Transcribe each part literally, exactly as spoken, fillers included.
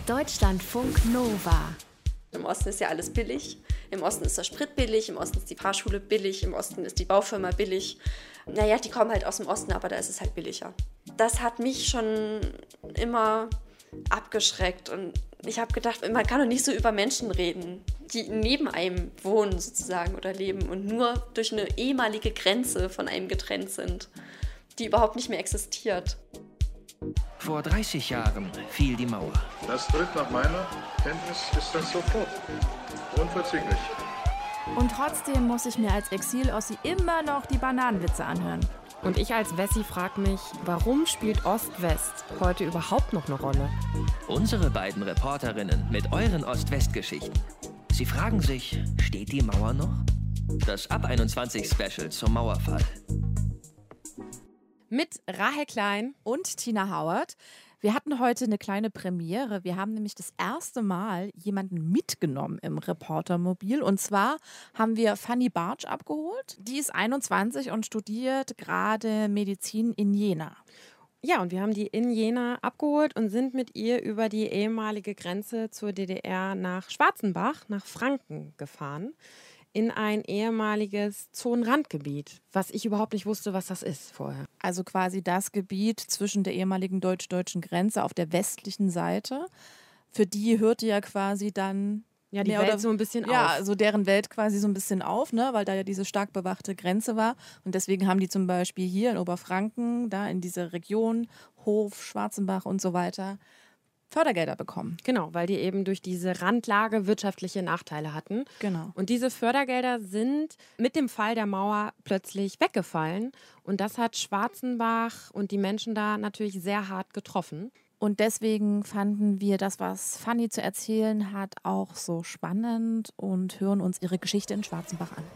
Deutschlandfunk Nova. Im Osten ist ja alles billig. Im Osten ist der Sprit billig, im Osten ist die Fahrschule billig, im Osten ist die Baufirma billig. Naja, die kommen halt aus dem Osten, aber da ist es halt billiger. Das hat mich schon immer abgeschreckt und ich habe gedacht, man kann doch nicht so über Menschen reden, die neben einem wohnen sozusagen oder leben und nur durch eine ehemalige Grenze von einem getrennt sind, die überhaupt nicht mehr existiert. Vor dreißig Jahren fiel die Mauer. Das tritt nach meiner Kenntnis ist das sofort. Unverzüglich. Und trotzdem muss ich mir als Exil-Ossi immer noch die Bananenwitze anhören. Und ich als Wessi frage mich, warum spielt Ost-West heute überhaupt noch eine Rolle? Unsere beiden Reporterinnen mit euren Ost-West-Geschichten. Sie fragen sich, steht die Mauer noch? Das Ab einundzwanzig Special zum Mauerfall. Mit Rahel Klein Und Tina Howard. Wir hatten heute eine kleine Premiere. Wir haben nämlich das erste Mal jemanden mitgenommen im Reportermobil. Und zwar haben wir Fanny Bartsch abgeholt. Die ist einundzwanzig und studiert gerade Medizin in Jena. Ja, und wir haben die in Jena abgeholt und sind mit ihr über die ehemalige Grenze zur D D R nach Schwarzenbach, nach Franken gefahren. In ein ehemaliges Zonenrandgebiet, was ich überhaupt nicht wusste, was das ist vorher. Also quasi das Gebiet zwischen der ehemaligen deutsch-deutschen Grenze auf der westlichen Seite. Für die hörte ja quasi dann ja, die mehr Welt oder, so ein bisschen ja, auf. Ja, so deren Welt quasi so ein bisschen auf, ne, weil da ja diese stark bewachte Grenze war. Und deswegen haben die zum Beispiel hier in Oberfranken, da in dieser Region, Hof, Schwarzenbach und so weiter, Fördergelder bekommen. Genau, weil die eben durch diese Randlage wirtschaftliche Nachteile hatten. Genau. Und diese Fördergelder sind mit dem Fall der Mauer plötzlich weggefallen. Und das hat Schwarzenbach und die Menschen da natürlich sehr hart getroffen. Und deswegen fanden wir das, was Fanny zu erzählen hat, auch so spannend und hören uns ihre Geschichte in Schwarzenbach an.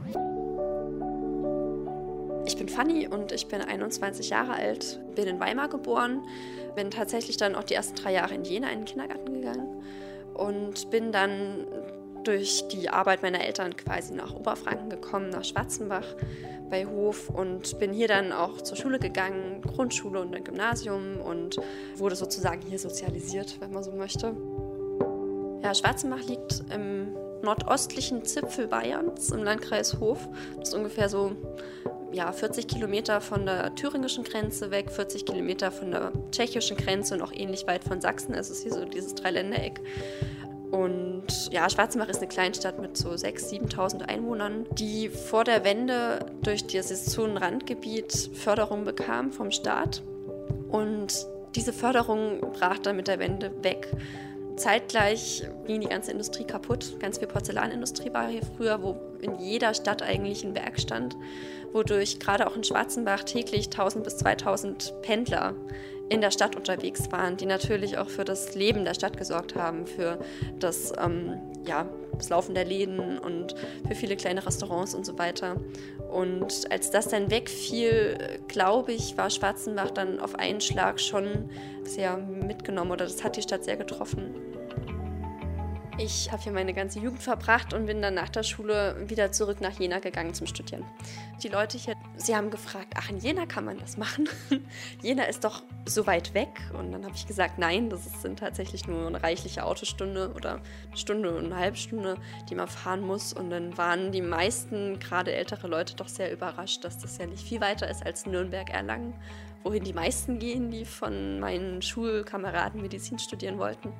Ich bin Fanny und ich bin einundzwanzig Jahre alt, bin in Weimar geboren, bin tatsächlich dann auch die ersten drei Jahre in Jena in den Kindergarten gegangen und bin dann durch die Arbeit meiner Eltern quasi nach Oberfranken gekommen, nach Schwarzenbach bei Hof und bin hier dann auch zur Schule gegangen, Grundschule und dann Gymnasium und wurde sozusagen hier sozialisiert, wenn man so möchte. Ja, Schwarzenbach liegt im nordostlichen Zipfel Bayerns im Landkreis Hof. Das ist ungefähr so ja, vierzig Kilometer von der thüringischen Grenze weg, vierzig Kilometer von der tschechischen Grenze und auch ähnlich weit von Sachsen. Also es ist hier so dieses Dreiländereck. Und ja, Schwarzenbach ist eine Kleinstadt mit so sechstausend, siebentausend Einwohnern, die vor der Wende durch dieses Zonenrandgebiet Förderung bekam vom Staat. Und diese Förderung brach dann mit der Wende weg. Zeitgleich ging die ganze Industrie kaputt. Ganz viel Porzellanindustrie war hier früher, wo in jeder Stadt eigentlich ein Werk stand, wodurch gerade auch in Schwarzenbach täglich tausend bis zweitausend Pendler in der Stadt unterwegs waren, die natürlich auch für das Leben der Stadt gesorgt haben, für das, ähm, ja, das Laufen der Läden und für viele kleine Restaurants und so weiter. Und als das dann wegfiel, glaube ich, war Schwarzenbach dann auf einen Schlag schon sehr mitgenommen oder das hat die Stadt sehr getroffen. Ich habe hier meine ganze Jugend verbracht und bin dann nach der Schule wieder zurück nach Jena gegangen zum Studieren. Die Leute hier, sie haben gefragt, ach, in Jena kann man das machen? Jena ist doch so weit weg. Und dann habe ich gesagt, nein, das sind tatsächlich nur eine reichliche Autostunde oder eine Stunde und eine halbe Stunde, die man fahren muss. Und dann waren die meisten, gerade ältere Leute, doch sehr überrascht, dass das ja nicht viel weiter ist als Nürnberg-Erlangen, wohin die meisten gehen, die von meinen Schulkameraden Medizin studieren wollten.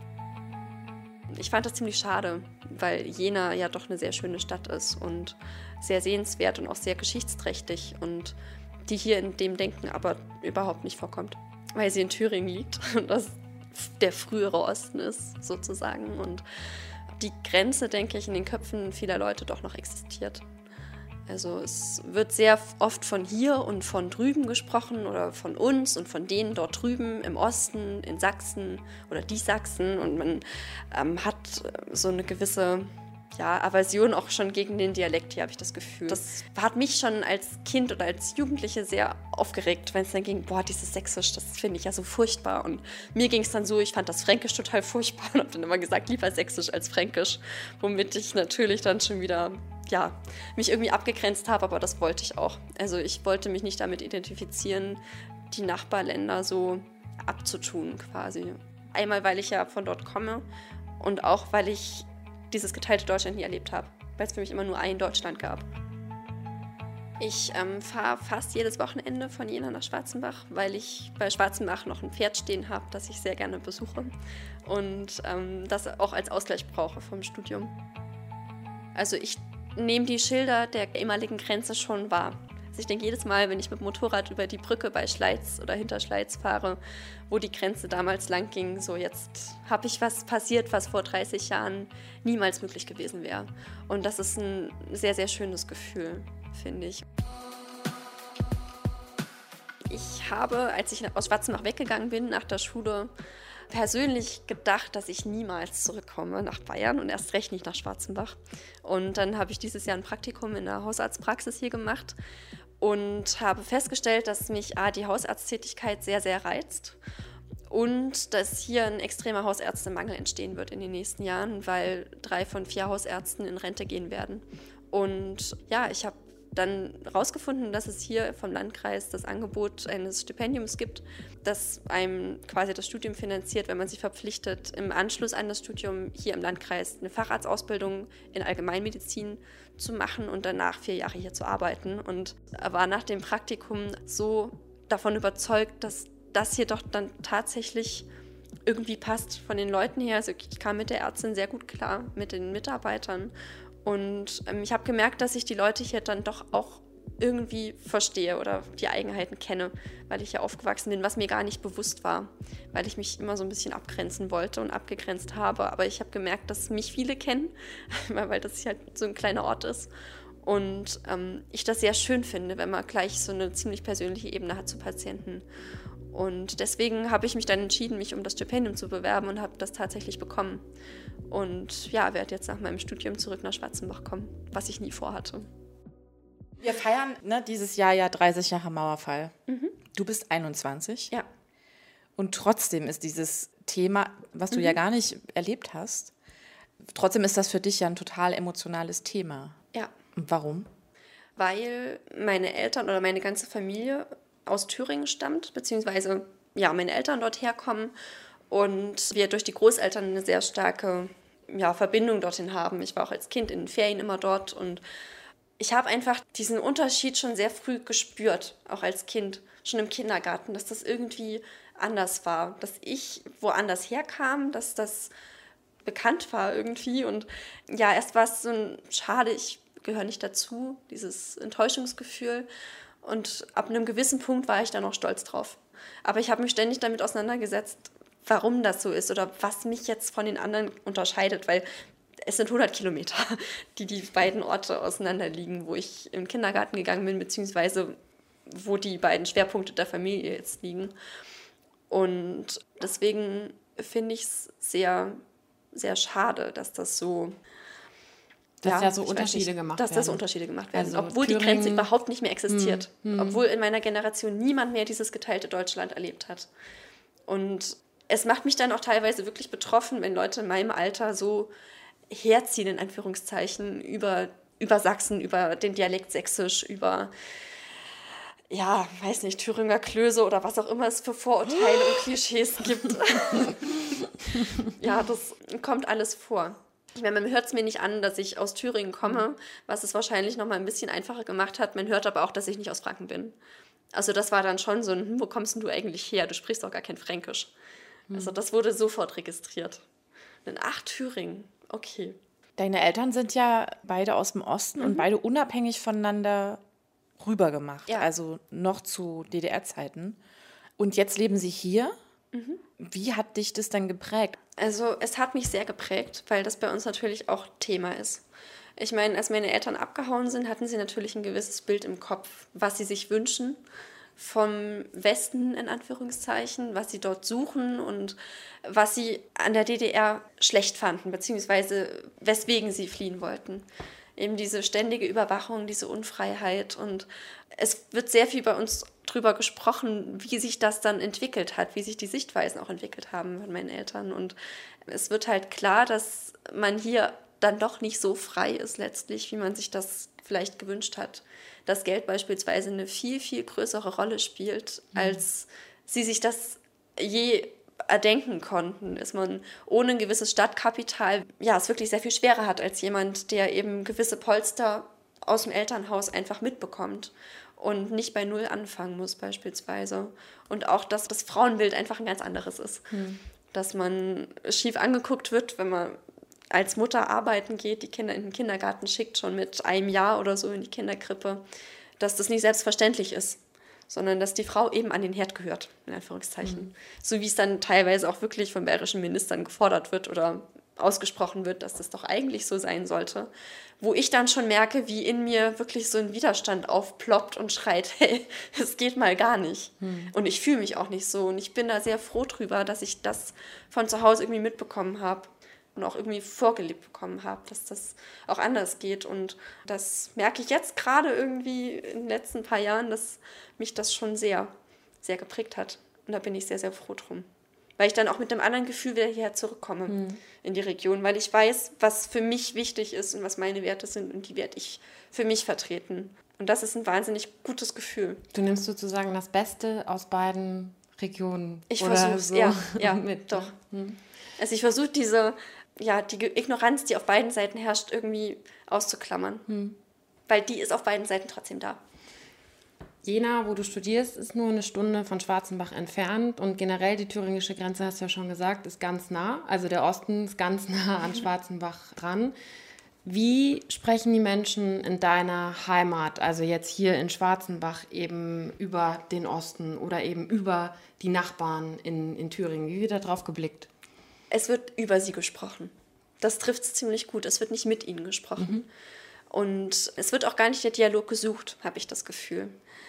Ich fand das ziemlich schade, weil Jena ja doch eine sehr schöne Stadt ist und sehr sehenswert und auch sehr geschichtsträchtig und die hier in dem Denken aber überhaupt nicht vorkommt, weil sie in Thüringen liegt und das der frühere Osten ist sozusagen und die Grenze, denke ich, in den Köpfen vieler Leute doch noch existiert. Also es wird sehr oft von hier und von drüben gesprochen oder von uns und von denen dort drüben im Osten, in Sachsen oder die Sachsen. Und man ähm, hat so eine gewisse ja, Aversion auch schon gegen den Dialekt hier, habe ich das Gefühl. Das hat mich schon als Kind oder als Jugendliche sehr aufgeregt, wenn es dann ging, boah, dieses Sächsisch, das finde ich ja so furchtbar. Und mir ging es dann so, ich fand das Fränkisch total furchtbar und habe dann immer gesagt, lieber Sächsisch als Fränkisch, womit ich natürlich dann schon wieder ja, mich irgendwie abgegrenzt habe, aber das wollte ich auch. Also ich wollte mich nicht damit identifizieren, die Nachbarländer so abzutun quasi. Einmal, weil ich ja von dort komme und auch, weil ich dieses geteilte Deutschland nie erlebt habe, weil es für mich immer nur ein Deutschland gab. Ich ähm, fahre fast jedes Wochenende von Jena nach Schwarzenbach, weil ich bei Schwarzenbach noch ein Pferd stehen habe, das ich sehr gerne besuche und ähm, das auch als Ausgleich brauche vom Studium. Also ich nehme die Schilder der ehemaligen Grenze schon wahr. Also ich denke jedes Mal, wenn ich mit dem Motorrad über die Brücke bei Schleiz oder hinter Schleiz fahre, wo die Grenze damals lang ging, so jetzt habe ich was passiert, was vor dreißig Jahren niemals möglich gewesen wäre. Und das ist ein sehr, sehr schönes Gefühl, finde ich. Ich habe, als ich aus Schwarzenbach weggegangen bin nach der Schule, persönlich gedacht, dass ich niemals zurückkomme nach Bayern und erst recht nicht nach Schwarzenbach. Und dann habe ich dieses Jahr ein Praktikum in der Hausarztpraxis hier gemacht und habe festgestellt, dass mich A, die Hausarzttätigkeit sehr, sehr reizt und dass hier ein extremer Hausärztemangel entstehen wird in den nächsten Jahren, weil drei von vier Hausärzten in Rente gehen werden. Und ja, ich habe dann herausgefunden, dass es hier vom Landkreis das Angebot eines Stipendiums gibt, das einem quasi das Studium finanziert, wenn man sich verpflichtet, im Anschluss an das Studium hier im Landkreis eine Facharztausbildung in Allgemeinmedizin zu machen und danach vier Jahre hier zu arbeiten. Und war nach dem Praktikum so davon überzeugt, dass das hier doch dann tatsächlich irgendwie passt von den Leuten her. Also ich kam mit der Ärztin sehr gut klar, mit den Mitarbeitern. Und ähm, ich habe gemerkt, dass ich die Leute hier dann doch auch irgendwie verstehe oder die Eigenheiten kenne, weil ich ja aufgewachsen bin, was mir gar nicht bewusst war, weil ich mich immer so ein bisschen abgrenzen wollte und abgegrenzt habe. Aber ich habe gemerkt, dass mich viele kennen, weil das hier halt so ein kleiner Ort ist. Und ähm, ich das sehr schön finde, wenn man gleich so eine ziemlich persönliche Ebene hat zu Patienten. Und deswegen habe ich mich dann entschieden, mich um das Stipendium zu bewerben und habe das tatsächlich bekommen. Und ja, werde jetzt nach meinem Studium zurück nach Schwarzenbach kommen, was ich nie vorhatte. Wir feiern ne, dieses Jahr ja dreißig Jahre Mauerfall. Mhm. Du bist einundzwanzig. Ja. Und trotzdem ist dieses Thema, was du Mhm. ja gar nicht erlebt hast, trotzdem ist das für dich ja ein total emotionales Thema. Ja. Und warum? Weil meine Eltern oder meine ganze Familie aus Thüringen stammt, beziehungsweise ja, meine Eltern dort herkommen und wir durch die Großeltern eine sehr starke ja, Verbindung dorthin haben. Ich war auch als Kind in den Ferien immer dort und ich habe einfach diesen Unterschied schon sehr früh gespürt, auch als Kind, schon im Kindergarten, dass das irgendwie anders war, dass ich woanders herkam, dass das bekannt war irgendwie und ja, erst war es so ein schade, ich gehöre nicht dazu, dieses Enttäuschungsgefühl. Und ab einem gewissen Punkt war ich dann auch stolz drauf. Aber ich habe mich ständig damit auseinandergesetzt, warum das so ist oder was mich jetzt von den anderen unterscheidet, weil es sind hundert Kilometer, die die beiden Orte auseinander liegen, wo ich im Kindergarten gegangen bin, beziehungsweise wo die beiden Schwerpunkte der Familie jetzt liegen. Und deswegen finde ich es sehr, sehr schade, dass das so... Dass ja, ja so ich weiß Unterschiede nicht, gemacht dass werden. Dass das Unterschiede gemacht werden, Also obwohl Thüringen, die Grenze überhaupt nicht mehr existiert. Hm, hm. Obwohl in meiner Generation niemand mehr dieses geteilte Deutschland erlebt hat. Und es macht mich dann auch teilweise wirklich betroffen, wenn Leute in meinem Alter so herziehen, in Anführungszeichen, über, über Sachsen, über den Dialekt Sächsisch, über, ja, weiß nicht, Thüringer Klöße oder was auch immer es für Vorurteile und Klischees gibt. Ja, das kommt alles vor. Ich meine, man hört es mir nicht an, dass ich aus Thüringen komme, was es wahrscheinlich noch mal ein bisschen einfacher gemacht hat. Man hört aber auch, dass ich nicht aus Franken bin. Also das war dann schon so ein, hm, wo kommst denn du eigentlich her? Du sprichst doch gar kein Fränkisch. Mhm. Also das wurde sofort registriert. Und dann, ach, Thüringen, okay. Deine Eltern sind ja beide aus dem Osten mhm. und beide unabhängig voneinander rübergemacht. Ja. Also noch zu D D R-Zeiten. Und jetzt leben sie hier. Mhm. Wie hat dich das dann geprägt? Also es hat mich sehr geprägt, weil das bei uns natürlich auch Thema ist. Ich meine, als meine Eltern abgehauen sind, hatten sie natürlich ein gewisses Bild im Kopf, was sie sich wünschen vom Westen, in Anführungszeichen, was sie dort suchen und was sie an der D D R schlecht fanden, beziehungsweise weswegen sie fliehen wollten. Eben diese ständige Überwachung, diese Unfreiheit und es wird sehr viel bei uns drüber gesprochen, wie sich das dann entwickelt hat, wie sich die Sichtweisen auch entwickelt haben von meinen Eltern. Und es wird halt klar, dass man hier dann doch nicht so frei ist letztlich, wie man sich das vielleicht gewünscht hat. Dass Geld beispielsweise eine viel, viel größere Rolle spielt, als sie sich das je erdenken konnten, ist man ohne ein gewisses Stadtkapital, ja, es wirklich sehr viel schwerer hat als jemand, der eben gewisse Polster aus dem Elternhaus einfach mitbekommt und nicht bei Null anfangen muss beispielsweise. Und auch, dass das Frauenbild einfach ein ganz anderes ist. Hm. Dass man schief angeguckt wird, wenn man als Mutter arbeiten geht, die Kinder in den Kindergarten schickt, schon mit einem Jahr oder so in die Kinderkrippe, dass das nicht selbstverständlich ist, sondern dass die Frau eben an den Herd gehört, in Anführungszeichen. Mhm. So wie es dann teilweise auch wirklich von bayerischen Ministern gefordert wird oder ausgesprochen wird, dass das doch eigentlich so sein sollte. Wo ich dann schon merke, wie in mir wirklich so ein Widerstand aufploppt und schreit, hey, es geht mal gar nicht. Mhm. Und ich fühle mich auch nicht so. Und ich bin da sehr froh drüber, dass ich das von zu Hause irgendwie mitbekommen habe. Und auch irgendwie vorgelebt bekommen habe, dass das auch anders geht. Und das merke ich jetzt gerade irgendwie in den letzten paar Jahren, dass mich das schon sehr, sehr geprägt hat. Und da bin ich sehr, sehr froh drum. Weil ich dann auch mit einem anderen Gefühl wieder hierher zurückkomme hm. in die Region. Weil ich weiß, was für mich wichtig ist und was meine Werte sind. Und die werde ich für mich vertreten. Und das ist ein wahnsinnig gutes Gefühl. Du nimmst sozusagen das Beste aus beiden Regionen. Ich versuche es, so ja, ja mit, doch. Hm. Also ich versuche diese... ja, die Ignoranz, die auf beiden Seiten herrscht, irgendwie auszuklammern. Hm. Weil die ist auf beiden Seiten trotzdem da. Jena, wo du studierst, ist nur eine Stunde von Schwarzenbach entfernt. Und generell die thüringische Grenze, hast du ja schon gesagt, ist ganz nah. Also der Osten ist ganz nah an Schwarzenbach dran. Wie sprechen die Menschen in deiner Heimat, also jetzt hier in Schwarzenbach, eben über den Osten oder eben über die Nachbarn in, in Thüringen? Wie wird da drauf geblickt? Es wird über sie gesprochen. Das trifft es ziemlich gut. Es wird nicht mit ihnen gesprochen. Mhm. Und es wird auch gar nicht der Dialog gesucht, habe ich das Gefühl.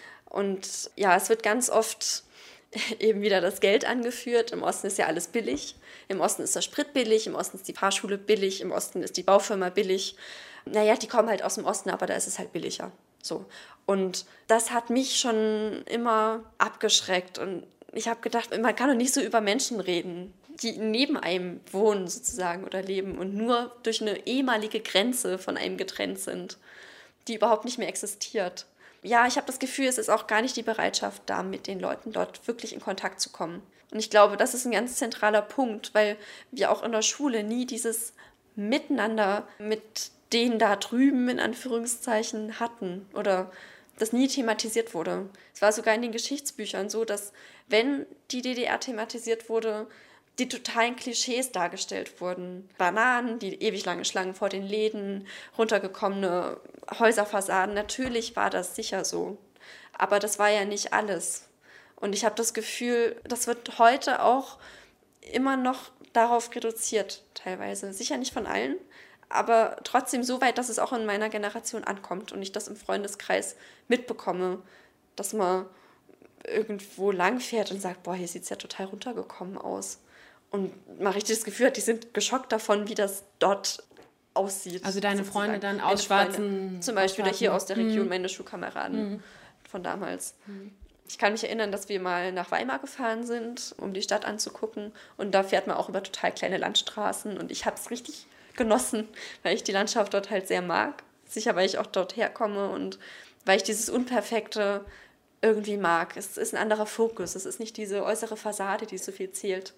Und ja, es wird ganz oft eben wieder das Geld angeführt. Im Osten ist ja alles billig. Im Osten ist der Sprit billig, im Osten ist die Fahrschule billig, im Osten ist die Baufirma billig. Naja, die kommen halt aus dem Osten, aber da ist es halt billiger. So. Und das hat mich schon immer abgeschreckt. Und ich habe gedacht, man kann doch nicht so über Menschen reden, die neben einem wohnen sozusagen oder leben und nur durch eine ehemalige Grenze von einem getrennt sind, die überhaupt nicht mehr existiert. Ja, ich habe das Gefühl, es ist auch gar nicht die Bereitschaft da, mit den Leuten dort wirklich in Kontakt zu kommen. Und ich glaube, das ist ein ganz zentraler Punkt, weil wir auch in der Schule nie dieses Miteinander mit denen da drüben in Anführungszeichen hatten oder das nie thematisiert wurde. Es war sogar in den Geschichtsbüchern so, dass wenn die D D R thematisiert wurde, die totalen Klischees dargestellt wurden. Bananen, die ewig lange Schlangen vor den Läden, runtergekommene Häuserfassaden. Natürlich war das sicher so. Aber das war ja nicht alles. Und ich habe das Gefühl, das wird heute auch immer noch darauf reduziert, teilweise. Sicher nicht von allen, aber trotzdem so weit, dass es auch in meiner Generation ankommt und ich das im Freundeskreis mitbekomme, dass man irgendwo langfährt und sagt, boah, hier sieht es ja total runtergekommen aus. Und man richtig das Gefühl hat, die sind geschockt davon, wie das dort aussieht. Also deine sozusagen. Freunde dann aus schwarzen... Zum Beispiel aus hier aus der Region, mhm. meine Schulkameraden mhm. von damals. Mhm. Ich kann mich erinnern, dass wir mal nach Weimar gefahren sind, um die Stadt anzugucken. Und da fährt man auch über total kleine Landstraßen. Und ich habe es richtig genossen, weil ich die Landschaft dort halt sehr mag. Sicher, weil ich auch dort herkomme und weil ich dieses Unperfekte irgendwie mag. Es ist ein anderer Fokus. Es ist nicht diese äußere Fassade, die so viel zählt.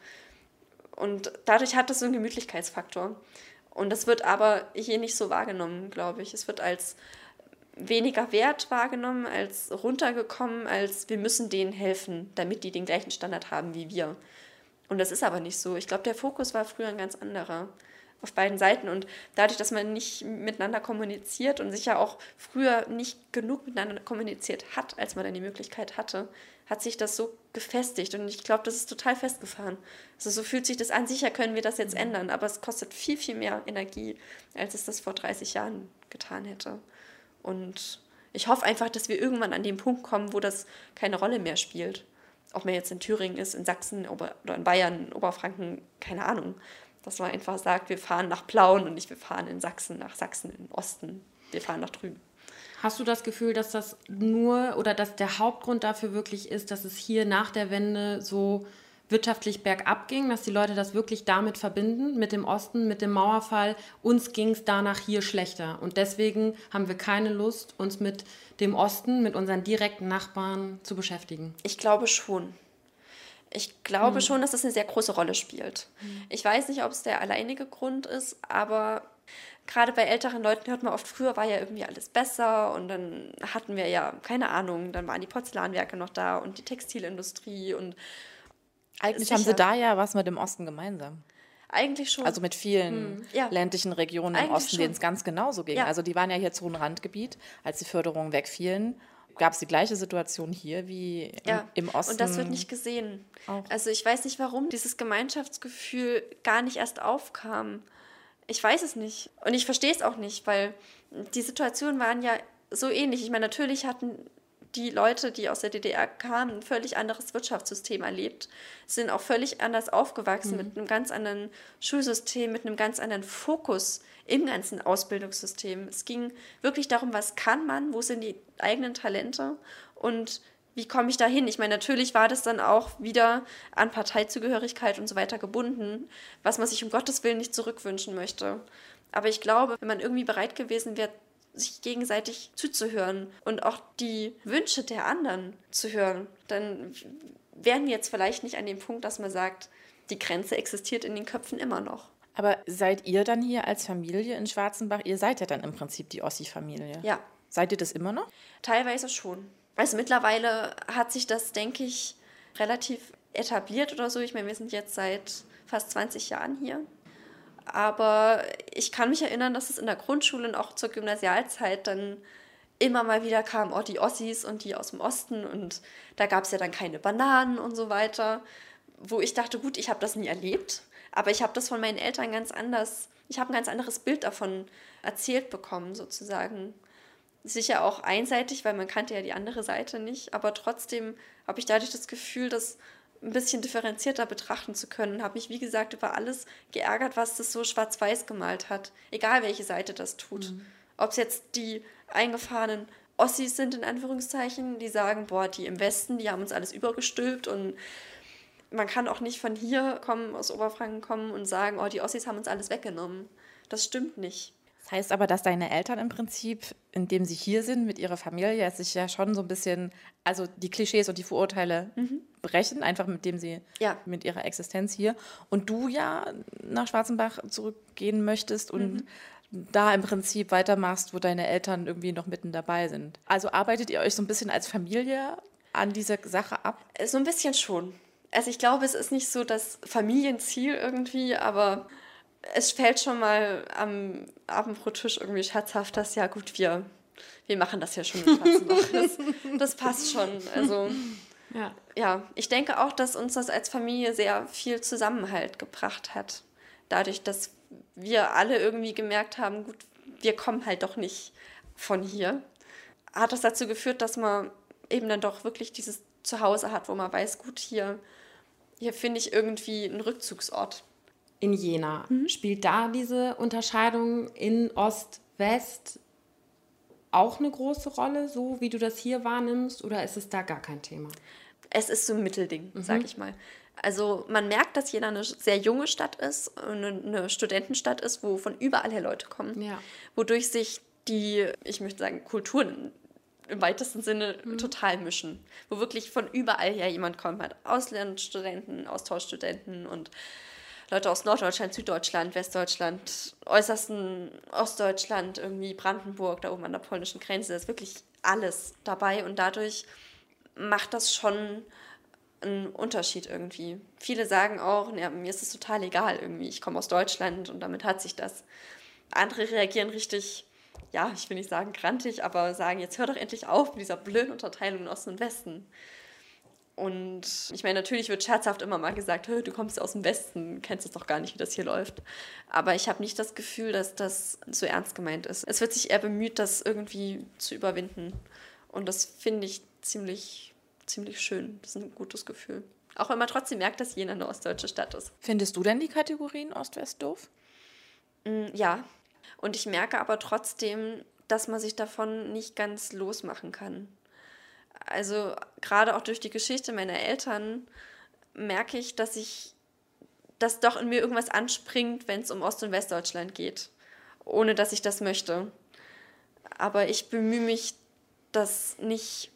Und dadurch hat das so einen Gemütlichkeitsfaktor. Und das wird aber hier nicht so wahrgenommen, glaube ich. Es wird als weniger wert wahrgenommen, als runtergekommen, als wir müssen denen helfen, damit die den gleichen Standard haben wie wir. Und das ist aber nicht so. Ich glaube, der Fokus war früher ein ganz anderer auf beiden Seiten. Und dadurch, dass man nicht miteinander kommuniziert und sicher auch früher nicht genug miteinander kommuniziert hat, als man dann die Möglichkeit hatte, hat sich das so gefestigt. Und ich glaube, das ist total festgefahren. Also so fühlt sich das an. Sicher können wir das jetzt ändern, aber es kostet viel, viel mehr Energie, als es das vor dreißig Jahren getan hätte. Und ich hoffe einfach, dass wir irgendwann an den Punkt kommen, wo das keine Rolle mehr spielt. Ob man jetzt in Thüringen ist, in Sachsen oder in Bayern, in Oberfranken, keine Ahnung. Dass man einfach sagt, wir fahren nach Plauen und nicht wir fahren in Sachsen, nach Sachsen im Osten. Wir fahren nach drüben. Hast du das Gefühl, dass das nur oder dass der Hauptgrund dafür wirklich ist, dass es hier nach der Wende so wirtschaftlich bergab ging, dass die Leute das wirklich damit verbinden, mit dem Osten, mit dem Mauerfall? Uns ging es danach hier schlechter und deswegen haben wir keine Lust, uns mit dem Osten, mit unseren direkten Nachbarn zu beschäftigen. Ich glaube schon. Ich glaube Mhm. schon, dass das eine sehr große Rolle spielt. Mhm. Ich weiß nicht, ob es der alleinige Grund ist, aber gerade bei älteren Leuten hört man oft, früher war ja irgendwie alles besser und dann hatten wir ja, keine Ahnung, dann waren die Porzellanwerke noch da und die Textilindustrie und Eigentlich sicher. haben sie da ja was mit dem Osten gemeinsam. Eigentlich schon. Also mit vielen Hm, ja. ländlichen Regionen im Eigentlich Osten, denen es schon. ganz genauso ging. Ja. Also die waren ja hier Zonenrandgebiet, als die Förderungen wegfielen. Gab es die gleiche Situation hier wie im, Ja, im Osten? und das wird nicht gesehen. auch. Also ich weiß nicht, warum dieses Gemeinschaftsgefühl gar nicht erst aufkam. Ich weiß es nicht. Und ich verstehe es auch nicht, weil die Situationen waren ja so ähnlich. Ich meine, natürlich hatten die Leute, die aus der D D R kamen, ein völlig anderes Wirtschaftssystem erlebt, sind auch völlig anders aufgewachsen, mit einem ganz anderen Schulsystem, mit einem ganz anderen Fokus im ganzen Ausbildungssystem. Es ging wirklich darum, was kann man, wo sind die eigenen Talente und wie komme ich da hin? Ich meine, natürlich war das dann auch wieder an Parteizugehörigkeit und so weiter gebunden, was man sich um Gottes Willen nicht zurückwünschen möchte. Aber ich glaube, wenn man irgendwie bereit gewesen wäre, sich gegenseitig zuzuhören und auch die Wünsche der anderen zu hören, dann wären wir jetzt vielleicht nicht an dem Punkt, dass man sagt, die Grenze existiert in den Köpfen immer noch. Aber seid ihr dann hier als Familie in Schwarzenbach? Ihr seid ja dann im Prinzip die Ossi-Familie. Ja, Seid ihr das immer noch? teilweise schon. Also mittlerweile hat sich das, denke ich, relativ etabliert oder so. Ich meine, wir sind jetzt seit fast zwanzig Jahren hier. Aber ich kann mich erinnern, dass es in der Grundschule und auch zur Gymnasialzeit dann immer mal wieder kam, oh, die Ossis und die aus dem Osten. Und da gab es ja dann keine Bananen und so weiter. Wo ich dachte, gut, ich habe das nie erlebt. Aber ich habe das von meinen Eltern ganz anders, ich habe ein ganz anderes Bild davon erzählt bekommen, sozusagen. Sicher auch einseitig, weil man kannte ja die andere Seite nicht. Aber trotzdem habe ich dadurch das Gefühl, dass ein bisschen differenzierter betrachten zu können. Habe mich, wie gesagt, über alles geärgert, was das so schwarz-weiß gemalt hat. Egal, welche Seite das tut. Mhm. Ob es jetzt die eingefahrenen Ossis sind, in Anführungszeichen, die sagen, boah, die im Westen, die haben uns alles übergestülpt. Und man kann auch nicht von hier kommen, aus Oberfranken kommen und sagen, oh, die Ossis haben uns alles weggenommen. Das stimmt nicht. Das heißt aber, dass deine Eltern im Prinzip, indem sie hier sind mit ihrer Familie, sich ja schon so ein bisschen, also die Klischees und die Vorurteile mhm. brechen, einfach mit dem sie, ja. mit ihrer Existenz hier. Und du ja nach Schwarzenbach zurückgehen möchtest und mhm. da im Prinzip weitermachst, wo deine Eltern irgendwie noch mitten dabei sind. Also arbeitet ihr euch so ein bisschen als Familie an dieser Sache ab? So ein bisschen schon. Also ich glaube, es ist nicht so das Familienziel irgendwie, aber es fällt schon mal am Abendbrottisch irgendwie scherzhaft, dass ja gut, wir, wir machen das ja schon in Schwarzenbach. Das, das passt schon. Also ja. ja, ich denke auch, dass uns das als Familie sehr viel Zusammenhalt gebracht hat. Dadurch, dass wir alle irgendwie gemerkt haben, gut, wir kommen halt doch nicht von hier, hat das dazu geführt, dass man eben dann doch wirklich dieses Zuhause hat, wo man weiß, gut, hier, hier finde ich irgendwie einen Rückzugsort. In Jena. Mhm. Spielt da diese Unterscheidung in Ost-West auch eine große Rolle, so wie du das hier wahrnimmst, oder ist es da gar kein Thema? Es ist so ein Mittelding, mhm. sag ich mal. Also man merkt, dass Jena eine sehr junge Stadt ist, eine, eine Studentenstadt ist, wo von überall her Leute kommen, ja. wodurch sich die, ich möchte sagen, Kulturen im weitesten Sinne mhm. total mischen, wo wirklich von überall her jemand kommt, halt Auslandsstudenten, Austauschstudenten und Leute aus Norddeutschland, Süddeutschland, Westdeutschland, äußersten Ostdeutschland, irgendwie Brandenburg, da oben an der polnischen Grenze, da ist wirklich alles dabei und dadurch macht das schon einen Unterschied irgendwie. Viele sagen auch, ja, mir ist es total egal irgendwie, ich komme aus Deutschland und damit hat sich das. Andere reagieren richtig, ja, ich will nicht sagen grantig, aber sagen, jetzt hör doch endlich auf mit dieser blöden Unterteilung in Osten und Westen. Und ich meine, natürlich wird scherzhaft immer mal gesagt, du kommst aus dem Westen, kennst es doch gar nicht, wie das hier läuft. Aber ich habe nicht das Gefühl, dass das so ernst gemeint ist. Es wird sich eher bemüht, das irgendwie zu überwinden. Und das finde ich ziemlich, ziemlich schön. Das ist ein gutes Gefühl. Auch wenn man trotzdem merkt, dass Jena eine ostdeutsche Stadt ist. Findest du denn die Kategorien Ost-West doof? Ja. Und ich merke aber trotzdem, dass man sich davon nicht ganz losmachen kann. Also gerade auch durch die Geschichte meiner Eltern merke ich, dass ich, dass doch in mir irgendwas anspringt, wenn es um Ost- und Westdeutschland geht, ohne dass ich das möchte. Aber ich bemühe mich, das nicht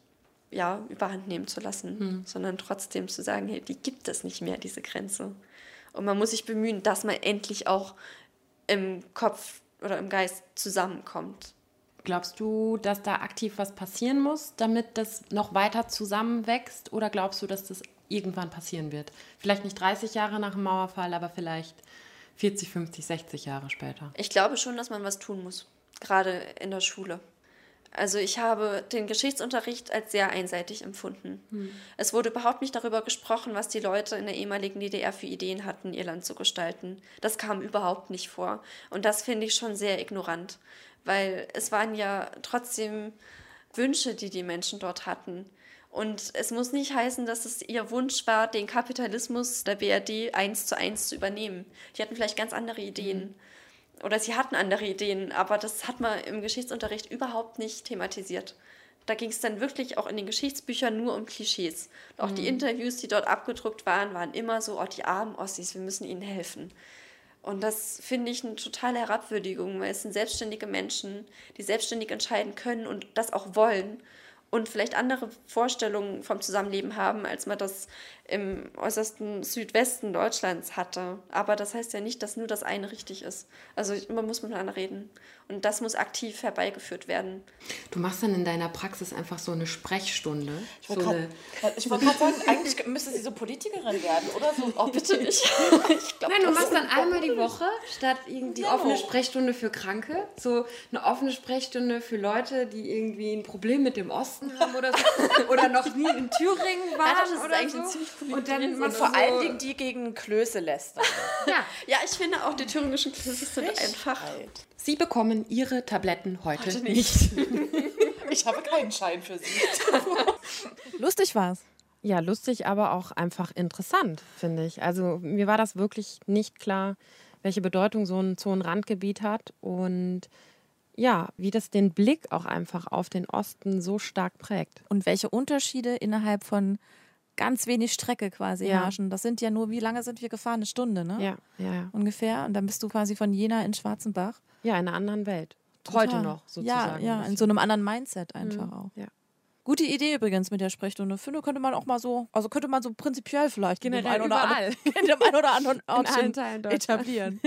ja, überhand nehmen zu lassen, Hm. sondern trotzdem zu sagen, hey, die gibt es nicht mehr, diese Grenze. Und man muss sich bemühen, dass man endlich auch im Kopf oder im Geist zusammenkommt. Glaubst du, dass da aktiv was passieren muss, damit das noch weiter zusammenwächst? Oder glaubst du, dass das irgendwann passieren wird? Vielleicht nicht dreißig Jahre nach dem Mauerfall, aber vielleicht vierzig, fünfzig, sechzig Jahre später. Ich glaube schon, dass man was tun muss, gerade in der Schule. Also ich habe den Geschichtsunterricht als sehr einseitig empfunden. Hm. Es wurde überhaupt nicht darüber gesprochen, was die Leute in der ehemaligen D D R für Ideen hatten, ihr Land zu gestalten. Das kam überhaupt nicht vor. Und das finde ich schon sehr ignorant, weil es waren ja trotzdem Wünsche, die die Menschen dort hatten. Und es muss nicht heißen, dass es ihr Wunsch war, den Kapitalismus der B R D eins zu eins zu übernehmen. Die hatten vielleicht ganz andere Ideen. Hm. Oder sie hatten andere Ideen, aber das hat man im Geschichtsunterricht überhaupt nicht thematisiert. Da ging es dann wirklich auch in den Geschichtsbüchern nur um Klischees. Und auch mhm. die Interviews, die dort abgedruckt waren, waren immer so, oh, die armen Ossis, wir müssen ihnen helfen. Und das finde ich eine totale Herabwürdigung, weil es sind selbstständige Menschen, die selbstständig entscheiden können und das auch wollen und vielleicht andere Vorstellungen vom Zusammenleben haben, als man das im äußersten Südwesten Deutschlands hatte. Aber das heißt ja nicht, dass nur das eine richtig ist. Also man muss miteinander reden. Und das muss aktiv herbeigeführt werden. Du machst dann in deiner Praxis einfach so eine Sprechstunde. Ich wollte so gerade wollt sagen, eigentlich müsste sie so Politikerin werden, oder so. Oh, bitte nicht. Ich glaub, Nein, du machst dann einmal die Woche, statt irgendwie ja. offene Sprechstunde für Kranke, so eine offene Sprechstunde für Leute, die irgendwie ein Problem mit dem Osten haben oder so. Oder noch nie in Thüringen waren. Ja, das ist oder eigentlich so. eine ziemlich Und dann und vor so allen Dingen die gegen Klöße lästern. Ja. Ja, ich finde auch, die thüringischen Klöße sind Frech einfach... Alt. Sie bekommen Ihre Tabletten heute, heute nicht. nicht. Ich habe keinen Schein für Sie. Lustig war's. Ja, lustig, aber auch einfach interessant, finde ich. Also mir war das wirklich nicht klar, welche Bedeutung so ein Zonenrandgebiet hat und ja, wie das den Blick auch einfach auf den Osten so stark prägt. Und welche Unterschiede innerhalb von ganz wenig Strecke quasi ja. herrschen. Das sind ja nur, wie lange sind wir gefahren? Eine Stunde, ne? Ja, ja, ja. Ungefähr. Und dann bist du quasi von Jena in Schwarzenbach. Ja, in einer anderen Welt. Total. Heute noch, sozusagen. Ja, ja, in so einem anderen Mindset einfach mhm. auch. Ja. Gute Idee übrigens mit der Sprechstunde. Finde, könnte man auch mal so, also könnte man so prinzipiell vielleicht generell in dem überall. Einen oder, in dem einen oder anderen Ortchen etablieren.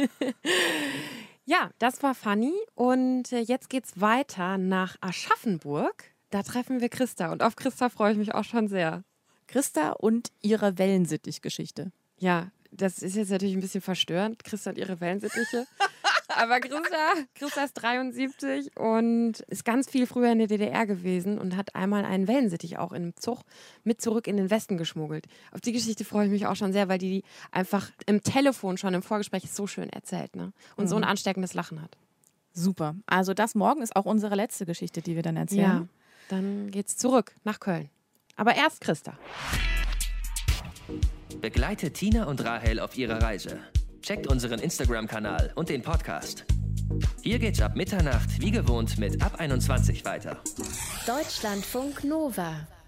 Ja, das war Fanny. Und jetzt geht's weiter nach Aschaffenburg. Da treffen wir Christa. Und auf Christa freue ich mich auch schon sehr. Christa und ihre Wellensittich-Geschichte. Ja, das ist jetzt natürlich ein bisschen verstörend, Christa und ihre Wellensittiche. Aber Christa, Christa ist dreiundsiebzig und ist ganz viel früher in der D D R gewesen und hat einmal einen Wellensittich auch in einem Zug mit zurück in den Westen geschmuggelt. Auf die Geschichte freue ich mich auch schon sehr, weil die einfach im Telefon schon im Vorgespräch so schön erzählt, ne? Und mhm. so ein ansteckendes Lachen hat. Super. Also das morgen ist auch unsere letzte Geschichte, die wir dann erzählen. Ja, dann geht's zurück nach Köln. Aber erst Christa. Begleite Tina und Rahel auf ihrer Reise. Checkt unseren Instagram-Kanal und den Podcast. Hier geht's ab Mitternacht wie gewohnt mit Ab einundzwanzig weiter. Deutschlandfunk Nova.